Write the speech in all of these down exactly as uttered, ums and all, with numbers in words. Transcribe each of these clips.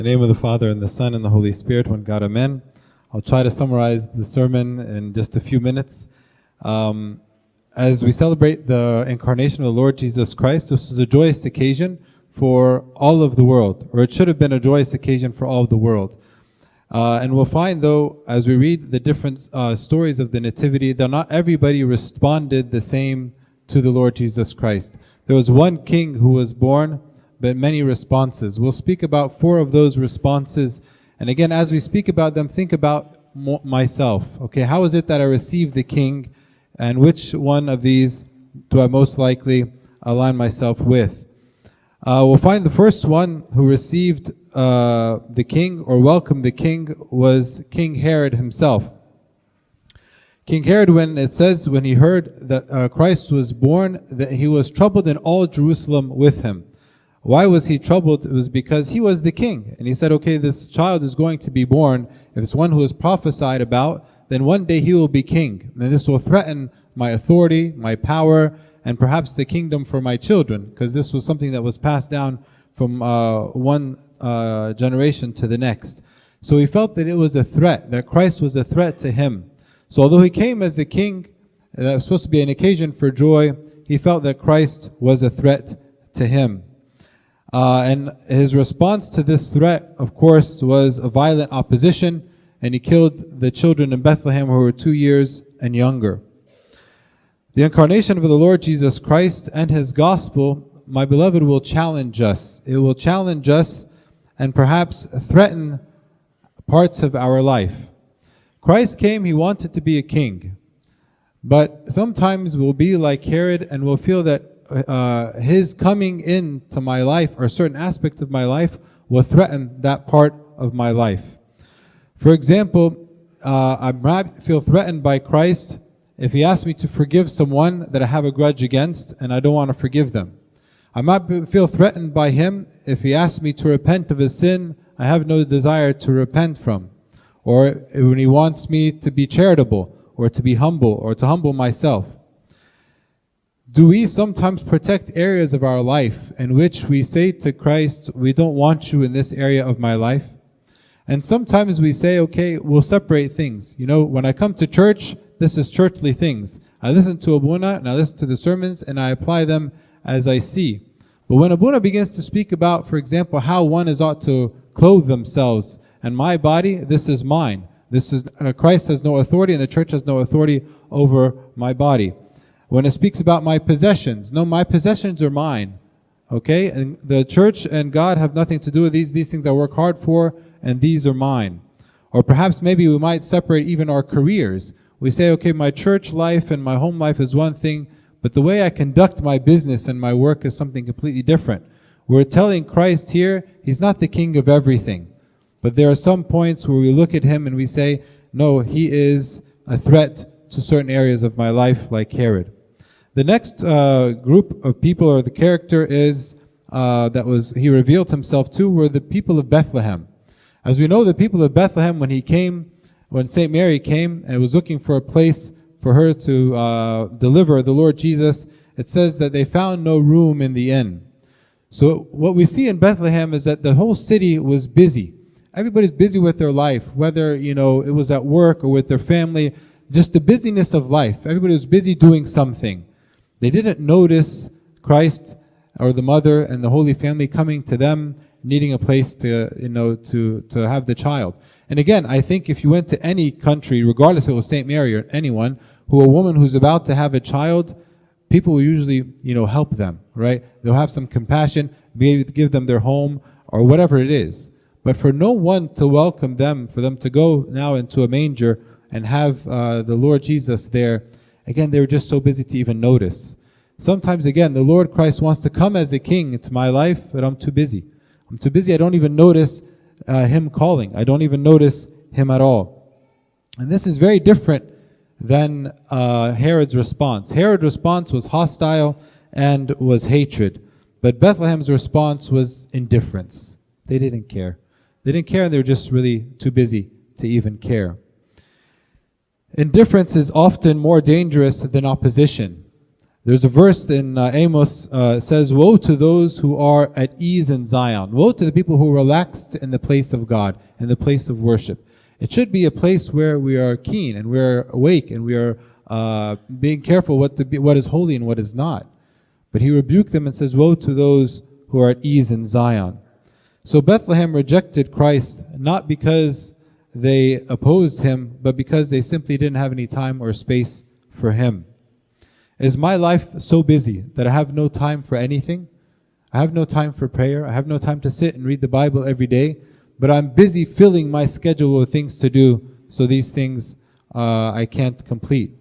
In the name of the Father, and the Son, and the Holy Spirit, one God, amen. I'll try to summarize the sermon in just a few minutes. Um, as we celebrate the incarnation of the Lord Jesus Christ, this is a joyous occasion for all of the world, or it should have been a joyous occasion for all of the world. Uh, and we'll find, though, as we read the different uh, stories of the Nativity, that not everybody responded the same to the Lord Jesus Christ. There was one king who was born, but many responses. We'll speak about four of those responses. And again, as we speak about them, think about mo- myself. Okay, how is it that I received the king? And which one of these do I most likely align myself with? Uh, we'll find the first one who received uh, the king or welcomed the king was King Herod himself. King Herod, when it says, when he heard that uh, Christ was born, that he was troubled in all Jerusalem with him. Why was he troubled? It was because he was the king. And he said, okay, this child is going to be born. If it's one who is prophesied about, then one day he will be king. And this will threaten my authority, my power, and perhaps the kingdom for my children. Because this was something that was passed down from uh, one uh, generation to the next. So he felt that it was a threat, that Christ was a threat to him. So although he came as a king, that was supposed to be an occasion for joy, he felt that Christ was a threat to him. Uh, and his response to this threat, of course, was a violent opposition, and he killed the children in Bethlehem who were two years and younger. The incarnation of the Lord Jesus Christ and his gospel, my beloved, will challenge us. It will challenge us and perhaps threaten parts of our life. Christ came, he wanted to be a king. But sometimes we'll be like Herod and we'll feel that Uh, his coming into my life or certain aspect of my life will threaten that part of my life. For example, uh, I might feel threatened by Christ if he asks me to forgive someone that I have a grudge against and I don't want to forgive them. I might be, feel threatened by him if he asks me to repent of a sin I have no desire to repent from. Or when he wants me to be charitable or to be humble or to humble myself. Do we sometimes protect areas of our life in which we say to Christ, we don't want you in this area of my life? And sometimes we say, okay, we'll separate things. You know, when I come to church, this is churchly things. I listen to Abuna and I listen to the sermons and I apply them as I see. But when Abuna begins to speak about, for example, how one is ought to clothe themselves, and my body, this is mine. This is uh, Christ has no authority and the church has no authority over my body. When it speaks about my possessions, no, my possessions are mine, okay? And the church and God have nothing to do with these. These things I work hard for, and these are mine. Or perhaps maybe we might separate even our careers. We say, okay, my church life and my home life is one thing, but the way I conduct my business and my work is something completely different. We're telling Christ here, he's not the king of everything. But there are some points where we look at him and we say, no, he is a threat to certain areas of my life, like Herod. The next uh, group of people, or the character is uh, that was he revealed himself to, were the people of Bethlehem. As we know, the people of Bethlehem, when he came, when Saint Mary came and was looking for a place for her to uh, deliver the Lord Jesus, it says that they found no room in the inn. So what we see in Bethlehem is that the whole city was busy. Everybody's busy with their life, whether you know it was at work or with their family. Just the busyness of life. Everybody was busy doing something. They didn't notice Christ or the mother and the Holy Family coming to them, needing a place to, you know, to, to have the child. And again, I think if you went to any country, regardless if it was Saint Mary or anyone, who a woman who's about to have a child, people will usually, you know, help them, right? They'll have some compassion, maybe give them their home or whatever it is. But for no one to welcome them, for them to go now into a manger and have uh, the Lord Jesus there, again, they were just so busy to even notice. Sometimes, again, the Lord Christ wants to come as a king into my life, but I'm too busy. I'm too busy. I don't even notice uh, him calling. I don't even notice him at all. And this is very different than uh, Herod's response. Herod's response was hostile and was hatred. But Bethlehem's response was indifference. They didn't care. They didn't care, and they were just really too busy to even care. Indifference is often more dangerous than opposition. There's a verse in uh, Amos uh, says, "Woe to those who are at ease in Zion. Woe to the people who are relaxed in the place of God, in the place of worship." It should be a place where we are keen and we are awake and we are uh, being careful what to be, what is holy and what is not. But he rebuked them and says, "Woe to those who are at ease in Zion." So Bethlehem rejected Christ not because they opposed him, but because they simply didn't have any time or space for him. Is my life so busy that I have no time for anything? I have no time for prayer. I have no time to sit and read the Bible every day, but I'm busy filling my schedule with things to do, so these things uh, I can't complete.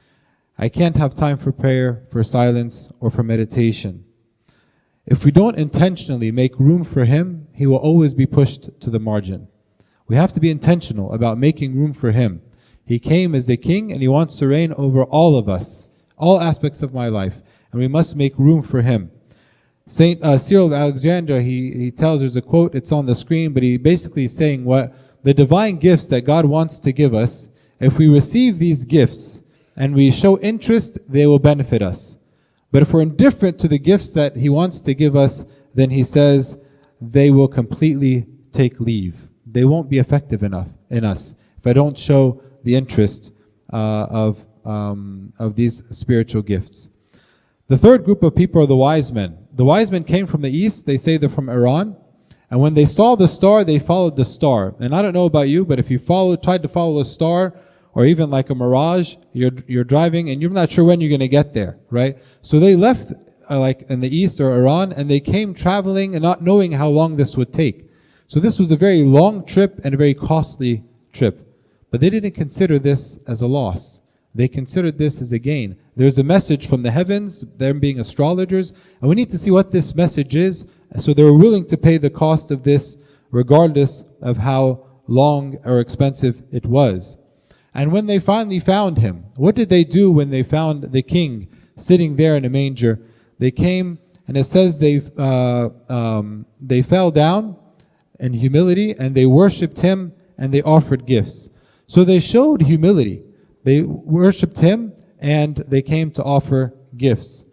I can't have time for prayer, for silence, or for meditation. If we don't intentionally make room for him, he will always be pushed to the margin. We have to be intentional about making room for him. He came as a king and he wants to reign over all of us, all aspects of my life, and we must make room for him. Saint uh, Cyril of Alexandria, he, he tells, there's a quote, it's on the screen, but he basically is saying what the divine gifts that God wants to give us, if we receive these gifts and we show interest, they will benefit us. But if we're indifferent to the gifts that he wants to give us, then he says they will completely take leave. They won't be effective enough in us if I don't show the interest uh, of, um, of these spiritual gifts. The third group of people are the wise men. The wise men came from the east. They say they're from Iran. And when they saw the star, they followed the star. And I don't know about you, but if you follow, tried to follow a star, or even like a mirage, you're you're driving and you're not sure when you're going to get there, right? So they left uh, like in the east or Iran, and they came traveling and not knowing how long this would take. So this was a very long trip and a very costly trip. But they didn't consider this as a loss. They considered this as a gain. There's a message from the heavens, them being astrologers, and we need to see what this message is. So they were willing to pay the cost of this regardless of how long or expensive it was. And when they finally found him, what did they do when they found the king sitting there in a manger? They came, and it says they uh, um, they fell down in humility, and they worshipped him, and they offered gifts. So they showed humility. They worshipped him, and they came to offer gifts.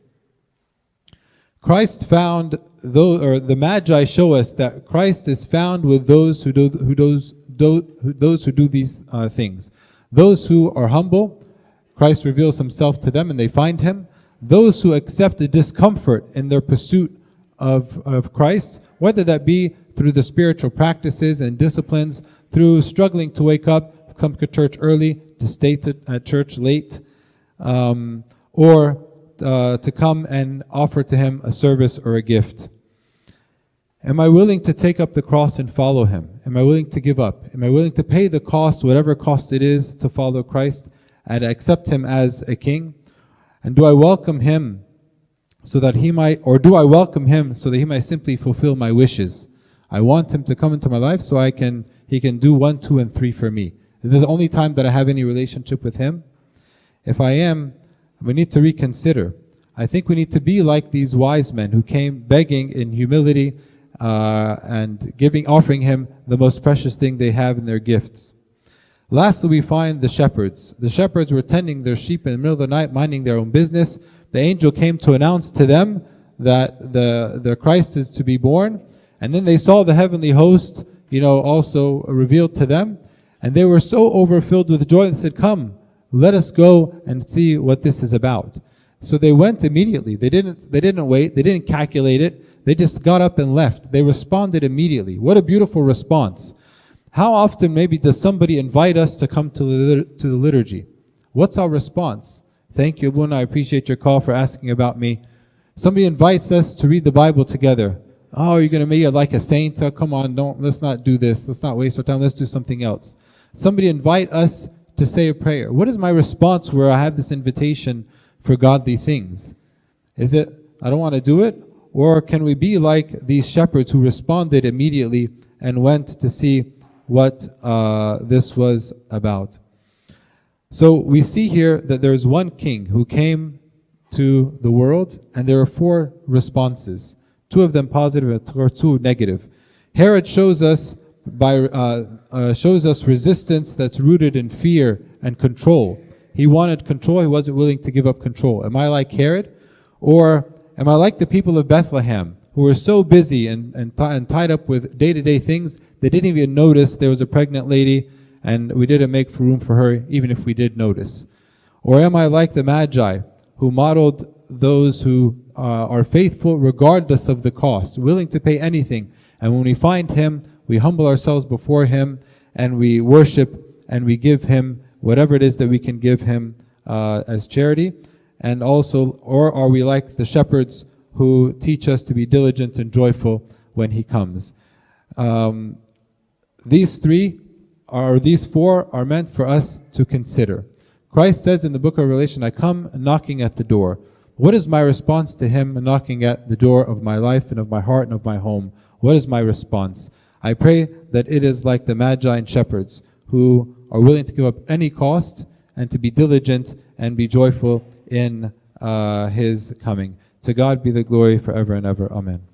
Christ found those, or the Magi show us that Christ is found with those who do who those do, those who do these uh, things. Those who are humble, Christ reveals himself to them and they find him. Those who accept the discomfort in their pursuit of, of Christ, whether that be through the spiritual practices and disciplines, through struggling to wake up, come to church early, to stay to, at church late, um, or uh, to come and offer to him a service or a gift. Am I willing to take up the cross and follow him? Am I willing to give up? Am I willing to pay the cost, whatever cost it is, to follow Christ and accept him as a king? And do I welcome him so that he might, or do I welcome him so that he might simply fulfill my wishes? I want him to come into my life so I can, he can do one, two, and three for me. This is the only time that I have any relationship with him. If I am, we need to reconsider. I think we need to be like these wise men who came begging in humility, Uh, and giving, offering him the most precious thing they have in their gifts. Lastly, we find the shepherds. The shepherds were tending their sheep in the middle of the night, minding their own business. The angel came to announce to them that the, the Christ is to be born. And then they saw the heavenly host, you know, also revealed to them. And they were so overfilled with joy and said, "Come, let us go and see what this is about." So they went immediately. They didn't, they didn't wait. They didn't calculate it. They just got up and left. They responded immediately. What a beautiful response. How often maybe does somebody invite us to come to the, to the liturgy? What's our response? "Thank you, Abuna, I appreciate your call for asking about me." Somebody invites us to read the Bible together. "Oh, you're going to make it like a saint? Oh, come on, don't, let's not do this. Let's not waste our time. Let's do something else." Somebody invite us to say a prayer. What is my response where I have this invitation for godly things? Is it, "I don't want to do it"? Or can we be like these shepherds who responded immediately and went to see what uh, this was about? So we see here that there is one king who came to the world, and there are four responses. Two of them positive or two negative. Herod shows us by uh, uh, shows us resistance that's rooted in fear and control. He wanted control. He wasn't willing to give up control. Am I like Herod? Or am I like the people of Bethlehem, who were so busy and, and, t- and tied up with day-to-day things, they didn't even notice there was a pregnant lady, and we didn't make room for her, even if we did notice? Or am I like the Magi, who modeled those who uh, are faithful regardless of the cost, willing to pay anything, and when we find Him, we humble ourselves before Him, and we worship, and we give Him whatever it is that we can give Him uh, as charity? And also, or are we like the shepherds who teach us to be diligent and joyful when He comes? Um, these three, are these four, are meant for us to consider. Christ says in the book of Revelation, I come knocking at the door. What is my response to Him knocking at the door of my life and of my heart and of my home? What is my response? I pray that it is like the Magi and shepherds, who are willing to give up any cost and to be diligent and be joyful in uh, His coming. To God be the glory forever and ever. Amen.